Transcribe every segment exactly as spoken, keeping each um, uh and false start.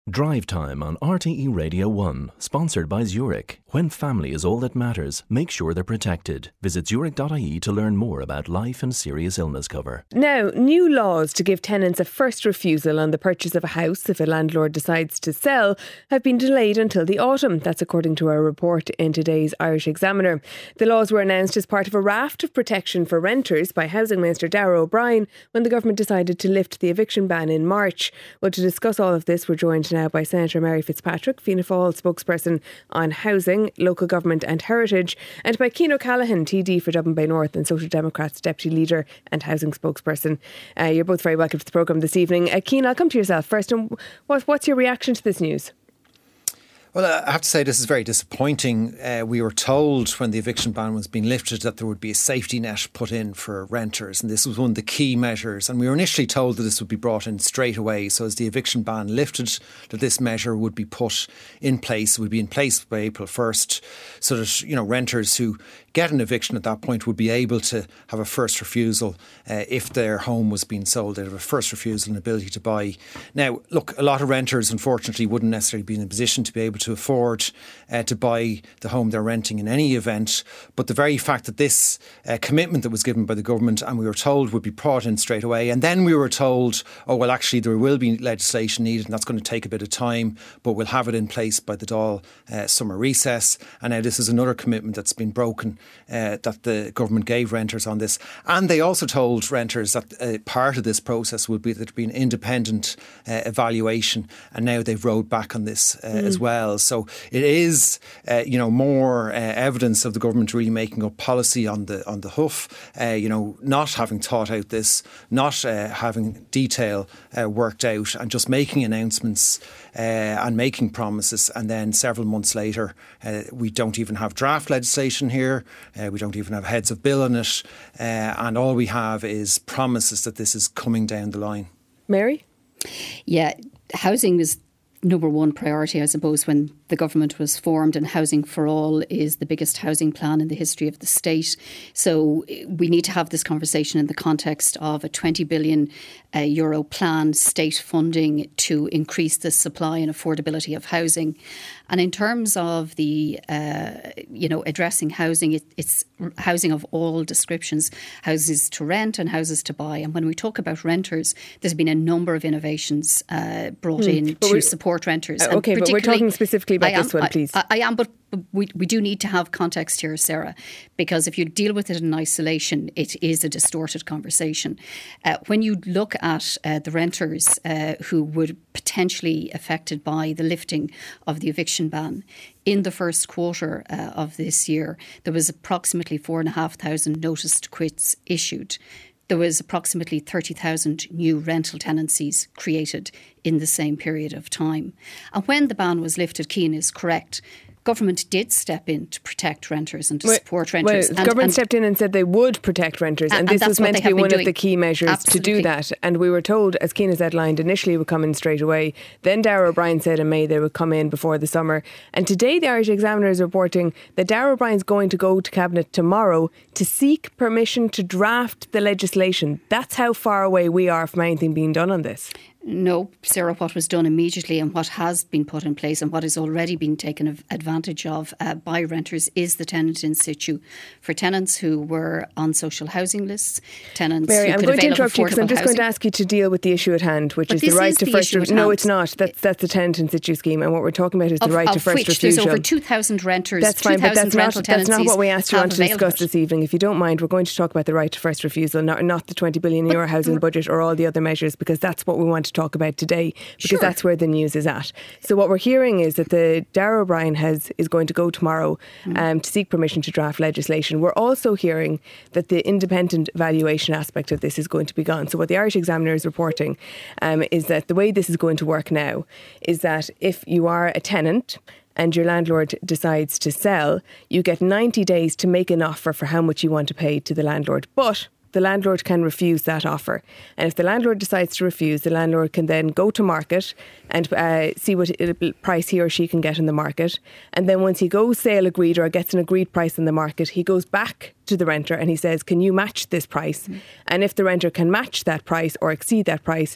Drive Time on R T E Radio one, sponsored by Zurich. When family is all that matters, make sure they're protected. Visit zurich dot I E to learn more about life and serious illness cover. Now, new laws to give tenants a first refusal on the purchase of a house if a landlord decides to sell have been delayed until the autumn. That's according to a report in today's Irish Examiner. The laws were announced as part of a raft of protection for renters by Housing Minister Darragh O'Brien when the government decided to lift the eviction ban in March. Well, to discuss all of this, we're joined now by Senator Mary Fitzpatrick, Fianna Fáil spokesperson on housing, local government and heritage, and by Cian O'Callaghan, T D for Dublin Bay North and Social Democrats Deputy Leader and Housing Spokesperson. Uh, you're both very welcome to the programme this evening. Uh, Cian, I'll come to yourself first. And what, what's your reaction to this news? Well, I have to say this is very disappointing. Uh, we were told when the eviction ban was being lifted that there would be a safety net put in for renters, and this was one of the key measures. And we were initially told that this would be brought in straight away. So as the eviction ban lifted, that this measure would be put in place, would be in place by April first, so that, you know, renters who get an eviction at that point would be able to have a first refusal uh, if their home was being sold. They'd have a first refusal and ability to buy. Now, look, a lot of renters, unfortunately, wouldn't necessarily be in a position to be able to afford uh, to buy the home they're renting in any event. But the very fact that this uh, commitment that was given by the government, and we were told would be brought in straight away, and then we were told, oh, well, actually, there will be legislation needed, and that's going to take a bit of time, but we'll have it in place by the Dáil uh, summer recess. And now this is another commitment that's been broken uh, that the government gave renters on this. And they also told renters that uh, part of this process would be that there'd be an independent uh, evaluation, and now they've rowed back on this uh, mm. as well. So it is, uh, you know, more uh, evidence of the government really making up policy on the on the hoof, uh, you know, not having thought out this, not uh, having detail uh, worked out, and just making announcements uh, and making promises. And then several months later, uh, we don't even have draft legislation here. Uh, we don't even have heads of bill on it. Uh, and all we have is promises that this is coming down the line. Mary? Yeah, housing was number one priority, I suppose, when the government was formed, and Housing for All is the biggest housing plan in the history of the state. So we need to have this conversation in the context of a twenty billion uh, euro plan, state funding to increase the supply and affordability of housing. And in terms of the, uh, you know, addressing housing, it, it's housing of all descriptions, houses to rent and houses to buy. And when we talk about renters, there's been a number of innovations uh, brought mm. in to support renters. Uh, okay, but we're talking specifically about am, this one, please. I, I am, but we, we do need to have context here, Sarah, because if you deal with it in isolation, it is a distorted conversation. Uh, when you look at uh, the renters uh, who would potentially affected by the lifting of the eviction ban, in the first quarter uh, of this year, there was approximately four and a half thousand notice to quits issued. There was approximately thirty thousand new rental tenancies created in the same period of time. And when the ban was lifted, Cian is correct, government did step in to protect renters and to well, support renters. Well, the and, government and, stepped in and said they would protect renters, and, and, and this was meant to be one doing. of the key measures Absolutely. to do that. And we were told, as Cian has outlined, initially it would come in straight away. Then Darragh O'Brien said in May they would come in before the summer. And today the Irish Examiner is reporting that Darragh O'Brien's going to go to Cabinet tomorrow to seek permission to draft the legislation. That's how far away we are from anything being done on this. No, Sarah, what was done immediately and what has been put in place and what has already been taken advantage of uh, by renters is the tenant in situ. For tenants who were on social housing lists, tenants Mary, who I'm could going to avail interrupt of you because I'm just housing. going to ask you to deal with the issue at hand, which but is the right is to the first refusal. No, it's not. That's that's the tenant in situ scheme, and what we're talking about is of, the right of to first which refusal. There's over two thousand renters. That's fine, but that's not, that's not what we asked you on to discuss it. this evening. If you don't mind, we're going to talk about the right to first refusal, not, not the twenty billion euro housing budget or all the other measures, because that's what we want to talk about today, because sure. that's where the news is at. So what we're hearing is that the Darragh O'Brien has is going to go tomorrow mm. um, to seek permission to draft legislation. We're also hearing that the independent valuation aspect of this is going to be gone. So what the Irish Examiner is reporting um, is that the way this is going to work now is that if you are a tenant and your landlord decides to sell, you get ninety days to make an offer for how much you want to pay to the landlord. But the landlord can refuse that offer. And if the landlord decides to refuse, the landlord can then go to market and uh, see what price he or she can get in the market. And then once he goes sale agreed or gets an agreed price in the market, he goes back to the renter and he says, can you match this price? Mm-hmm. And if the renter can match that price or exceed that price,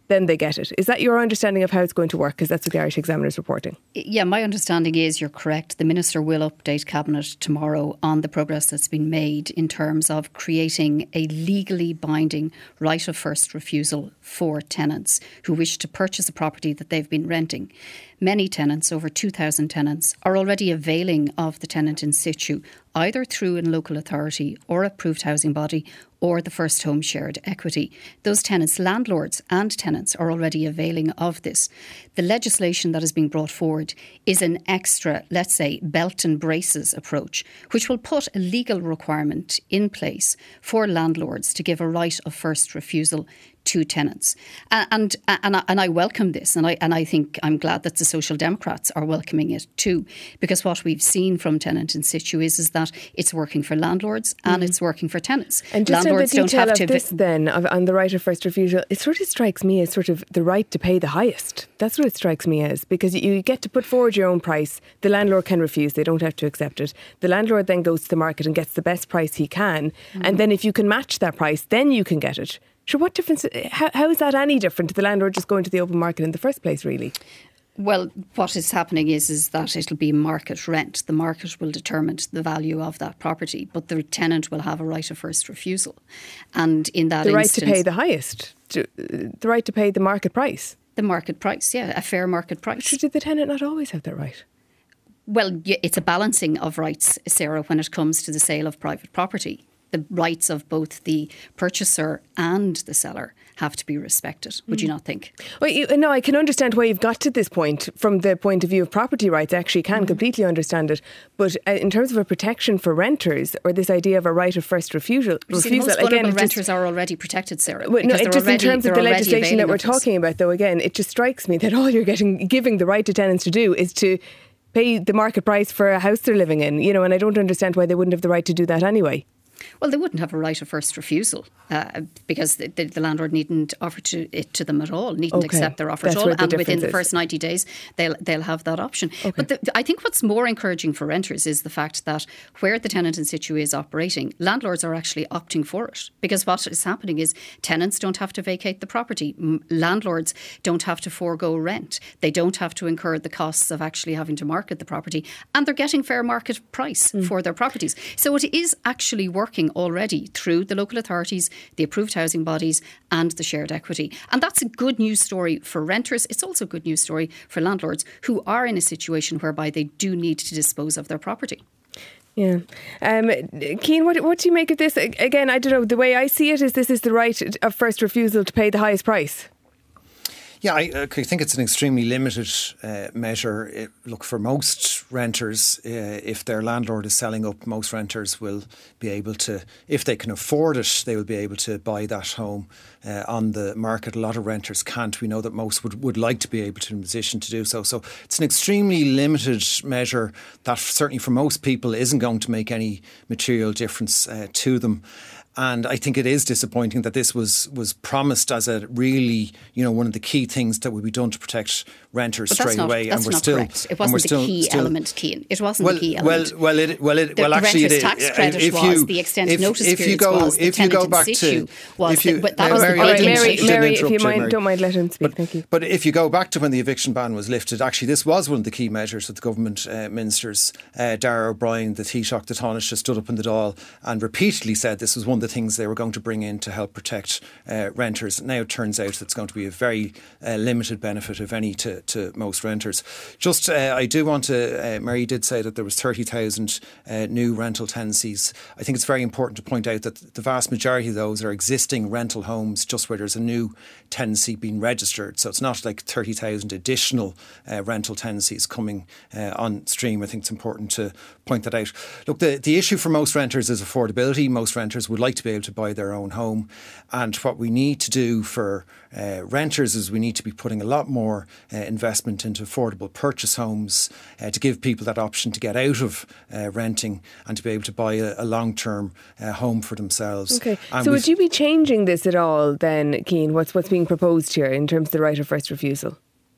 then they get it. Is that your understanding of how it's going to work? Because that's what the Irish Examiner is reporting. Yeah, my understanding is you're correct. The Minister will update Cabinet tomorrow on the progress that's been made in terms of creating a legally binding right of first refusal for tenants who wish to purchase a property that they've been renting. Many tenants, over two thousand tenants, are already availing of the tenant in situ, either through a local authority or approved housing body or the First Home Shared Equity. Those tenants, landlords and tenants, are already availing of this. The legislation that is being brought forward is an extra, let's say, belt and braces approach, which will put a legal requirement in place for landlords to give a right of first refusal to tenants. And, and and I, and I welcome this, and I and I think I'm glad that the Social Democrats are welcoming it too, because what we've seen from tenant in situ is, is that it's working for landlords and mm. it's working for tenants. And just landlords in the detail don't have of to this then, of, on the right of first refusal, it sort of strikes me as sort of the right to pay the highest. That's what it strikes me as, because you get to put forward your own price. The landlord can refuse, they don't have to accept it. The landlord then goes to the market and gets the best price he can, mm. and then if you can match that price, then you can get it. Sure, what difference, how, how is that any different to the landlord just going to the open market in the first place, really? Well, what is happening is, is that it'll be market rent. The market will determine the value of that property, but the tenant will have a right of first refusal. And in that The right instance, to pay the highest, to, the right to pay the market price. The market price, yeah, a fair market price. Sure, did the tenant not always have that right? Well, it's a balancing of rights, Sarah, when it comes to the sale of private property. The rights of both the purchaser and the seller have to be respected, would mm. you not think? Well, you, no, I can understand why you've got to this point from the point of view of property rights. I actually can mm. completely understand it. But uh, in terms of a protection for renters, or this idea of a right of first refusal, you see, refusal most vulnerable again, renters just, are already protected, Sarah. Well, no, it just already, in terms of the legislation that we're talking this. about, though, again, it just strikes me that all you're getting, giving the right to tenants to do is to pay the market price for a house they're living in, you know, and I don't understand why they wouldn't have the right to do that anyway. Well, they wouldn't have a right of first refusal uh, because the, the, the landlord needn't offer to, it to them at all, needn't okay. accept their offer That's at all. And within the is. first ninety days, they'll they'll have that option. Okay. But the, I think what's more encouraging for renters is the fact that where the tenant in situ is operating, landlords are actually opting for it, because what is happening is tenants don't have to vacate the property. M- landlords don't have to forego rent. They don't have to incur the costs of actually having to market the property, and they're getting fair market price mm. for their properties. So it is actually working already through the local authorities, the approved housing bodies and the shared equity. And that's a good news story for renters. It's also a good news story for landlords who are in a situation whereby they do need to dispose of their property. Yeah. Um, Cian, what, what do you make of this? Again, I don't know, the way I see it is this is the right of first refusal to pay the highest price. Yeah, I, I think it's an extremely limited uh, measure. It, look, for most renters, uh, if their landlord is selling up, most renters will be able to, if they can afford it, they will be able to buy that home uh, on the market. A lot of renters can't. We know that most would, would like to be able to in a position to do so. So it's an extremely limited measure that certainly for most people isn't going to make any material difference uh, to them. And I think it is disappointing that this was, was promised as a really, you know, one of the key things that would be done to protect renters but straight not, away. That's and we're not still, correct. It wasn't the still, key still, element, Cian. It wasn't well, the key element. Well, well, it, well, it, the, well, actually, the it, tax credit if was you, the extent if, notice if periods you go, was the if you go back situ to, was if you, the, but that now, was Mary, the I right didn't- Mary, didn't Mary, if interrupt you mind, Mary. don't mind, let him speak. But, Thank you. But if you go back to when the eviction ban was lifted, actually this was one of the key measures that the government uh, ministers, uh, Darragh O'Brien, the Taoiseach, the Taoiseach, stood up in the Dáil and repeatedly said this was one of the things they were going to bring in to help protect uh, renters. Now it turns out it's going to be a very uh, limited benefit, if any, to, to most renters. Just, uh, I do want to, uh, Mary did say that there was thirty thousand uh, new rental tenancies. I think it's very important to point out that the vast majority of those are existing rental homes, just where there's a new tenancy being registered. So it's not like thirty thousand additional uh, rental tenancies coming uh, on stream. I think it's important to point that out. Look, the, the issue for most renters is affordability. Most renters would like to be able to buy their own home. And what we need to do for uh, renters is we need to be putting a lot more uh, investment into affordable purchase homes uh, to give people that option to get out of uh, renting and to be able to buy a, a long-term uh, home for themselves. Okay, and so would you be changing this at all then, Cian, what's, what's being proposed here in terms of the right of first refusal?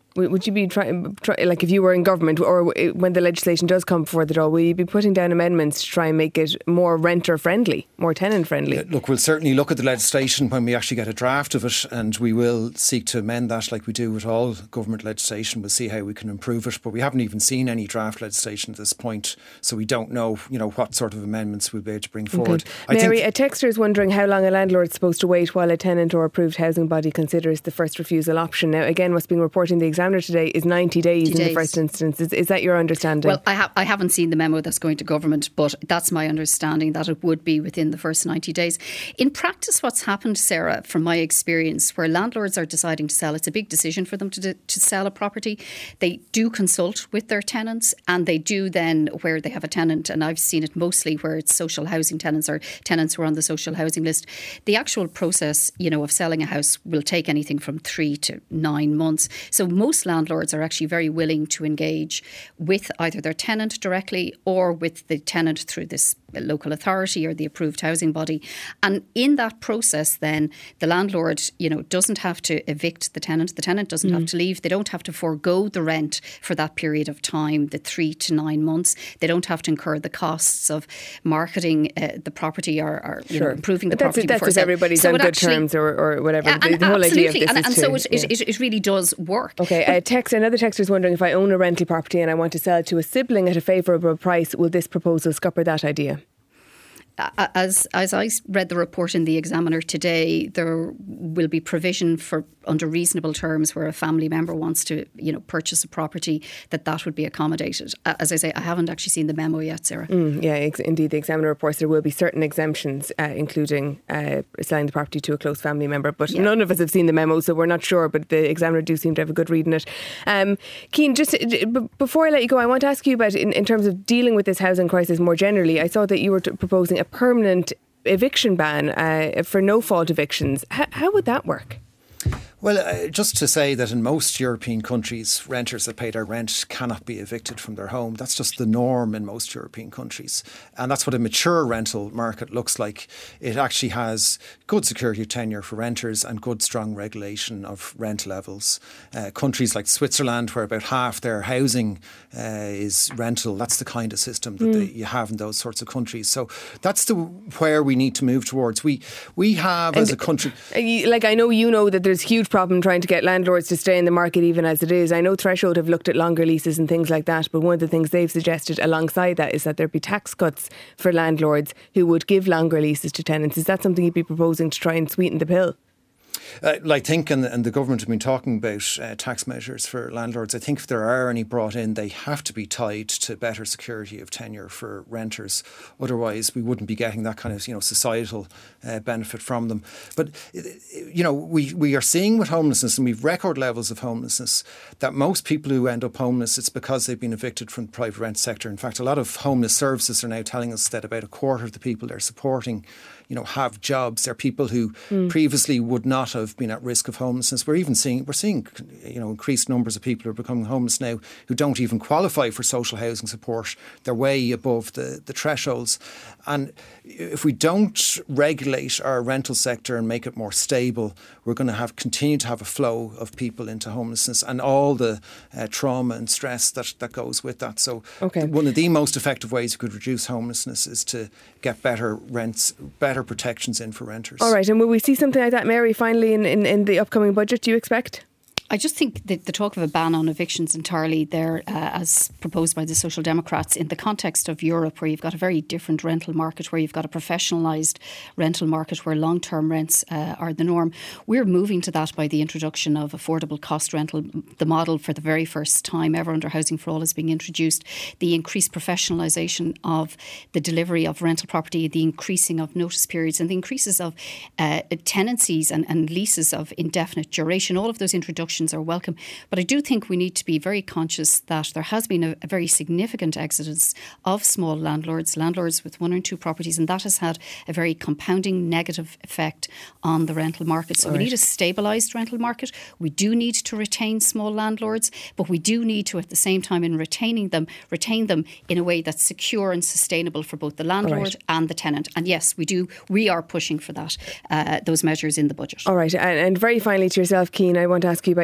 Would you be trying, try, like if you were in government or when the legislation does come before the door, will you be putting down amendments to try and make it more renter friendly, more tenant friendly? Uh, look, we'll certainly look at the legislation when we actually get a draft of it, and we will seek to amend that like we do with all government legislation. We'll see how we can improve it, but we haven't even seen any draft legislation at this point, so we don't know, you know, what sort of amendments we'll be able to bring forward. Okay. I Mary, think a texter is wondering how long a landlord's supposed to wait while a tenant or approved housing body considers the first refusal option. Now, again, what's being reported in the Examiner today is ninety days in the first instance. Is, is that your understanding? Well, I, ha- I haven't seen the memo that's going to government, but that's my understanding that it would be within the first ninety days. In practice, what's happened, Sarah, from my experience, where landlords are deciding to sell, it's a big decision for them to, do, to sell a property. They do consult with their tenants, and they do then, where they have a tenant, and I've seen it mostly where it's social housing tenants or tenants who are on the social housing list. The actual process, you know, of selling a house will take anything from three to nine months. So most landlords are actually very willing to engage with either their tenant directly or with the tenant through this local authority or the approved housing body. And in that process then the landlord, you know, doesn't have to evict the tenant. The tenant doesn't mm. have to leave. They don't have to forego the rent for that period of time, the three to nine months. They don't have to incur the costs of marketing uh, the property or, or you sure. know, improving the but property that's, before that's if everybody's so on good actually, terms or, or whatever. And, the, the whole idea of this and, is and to, so it, yeah. it, it really does work. Okay, a text, another texter is wondering, if I own a rental property and I want to sell it to a sibling at a favourable price, will this proposal scupper that idea? As as I read the report in the Examiner today, there will be provision for under reasonable terms where a family member wants to, you know, purchase a property, that that would be accommodated. As I say, I haven't actually seen the memo yet, Sarah. Mm, yeah, ex- indeed, the Examiner reports there will be certain exemptions, uh, including uh, selling the property to a close family member. But yeah. none of us have seen the memo, so we're not sure. But the Examiner do seem to have a good read in it. Um, Cian, just uh, b- before I let you go, I want to ask you about in, in terms of dealing with this housing crisis more generally. I saw that you were t- proposing a permanent eviction ban uh, for no-fault evictions. H- how would that work? Well, uh, just to say that in most European countries, renters that pay their rent cannot be evicted from their home. That's just the norm in most European countries. And that's what a mature rental market looks like. It actually has good security of tenure for renters and good strong regulation of rent levels. Uh, countries like Switzerland, where about half their housing uh, is rental, that's the kind of system that mm. they, you have in those sorts of countries. So that's the where we need to move towards. We we have and as a country... Like, I know you know that there's huge problem trying to get landlords to stay in the market even as it is. I know Threshold have looked at longer leases and things like that, but one of the things they've suggested alongside that is that there be tax cuts for landlords who would give longer leases to tenants. Is that something you'd be proposing to try and sweeten the pill? Uh, I think, and, and the government have been talking about uh, tax measures for landlords. I think if there are any brought in, they have to be tied to better security of tenure for renters. Otherwise, we wouldn't be getting that kind of, you know, societal uh, benefit from them. But, you know, we, we are seeing with homelessness, and we've record levels of homelessness, that most people who end up homeless, it's because they've been evicted from the private rent sector. In fact, a lot of homeless services are now telling us that about a quarter of the people they're supporting, you know, have jobs. They're people who mm. previously would not have been at risk of homelessness. We're even seeing, we're seeing, you know, increased numbers of people who are becoming homeless now who don't even qualify for social housing support. They're way above the, the thresholds. And if we don't regulate our rental sector and make it more stable, we're going to have continue to have a flow of people into homelessness and all the uh, trauma and stress that, that goes with that. So okay. one of the most effective ways you could reduce homelessness is to get better rents, better protections in for renters. All right, and will we see something like that, Mary, finally in, in, in the upcoming budget, do you expect? I just think that the talk of a ban on evictions entirely there, uh, as proposed by the Social Democrats, in the context of Europe, where you've got a very different rental market, where you've got a professionalised rental market, where long-term rents uh, are the norm. We're moving to that by the introduction of affordable cost rental. The model for the very first time ever under Housing for All is being introduced. The increased professionalisation of the delivery of rental property, the increasing of notice periods and the increases of uh, tenancies and, and leases of indefinite duration. All of those introductions are welcome. But I do think we need to be very conscious that there has been a, a very significant exodus of small landlords, landlords with one or two properties, and that has had a very compounding negative effect on the rental market. So All we right. need a stabilised rental market. We do need to retain small landlords, but we do need to, at the same time, in retaining them, retain them in a way that's secure and sustainable for both the landlord right. and the tenant. And yes, we do. We are pushing for that, uh, those measures in the budget. All right. And, and very finally to yourself, Cian, I want to ask you about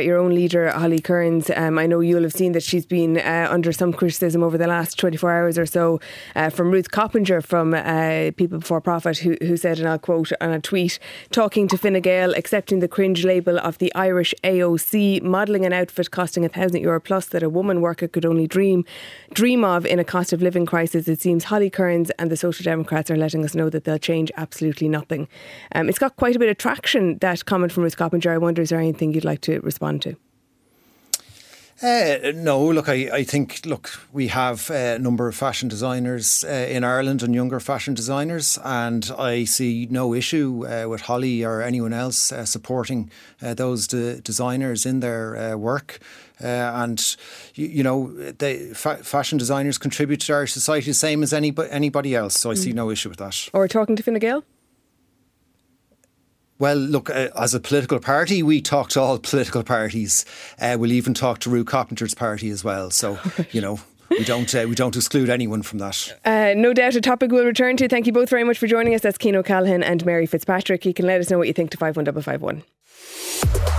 your own leader, Holly Kearns. Um, I know you'll have seen that she's been uh, under some criticism over the last twenty-four hours or so uh, from Ruth Coppinger from uh, People Before Profit, who, who said, and I'll quote on a tweet, talking to Fine Gael, accepting the cringe label of the Irish A O C, modelling an outfit costing a thousand euro plus that a woman worker could only dream dream of in a cost of living crisis. It seems Holly Kearns and the Social Democrats are letting us know that they'll change absolutely nothing. Um, it's got quite a bit of traction, that comment from Ruth Coppinger. I wonder, is there anything you'd like to respond to? Uh, no, look, I, I think, look, we have a number of fashion designers uh, in Ireland and younger fashion designers, and I see no issue uh, with Holly or anyone else uh, supporting uh, those de- designers in their uh, work. Uh, and, you, you know, they, fa- fashion designers contribute to our society the same as any, anybody else, so I mm. see no issue with that. Or talking to Fine Gael? Well, look, uh, as a political party, we talk to all political parties. Uh, we'll even talk to Ruth Coppinger's party as well. So, you know, we don't uh, we don't exclude anyone from that. Uh, no doubt a topic we'll return to. Thank you both very much for joining us. That's Cian O'Callaghan and Mary Fitzpatrick. You can let us know what you think to five one five five one.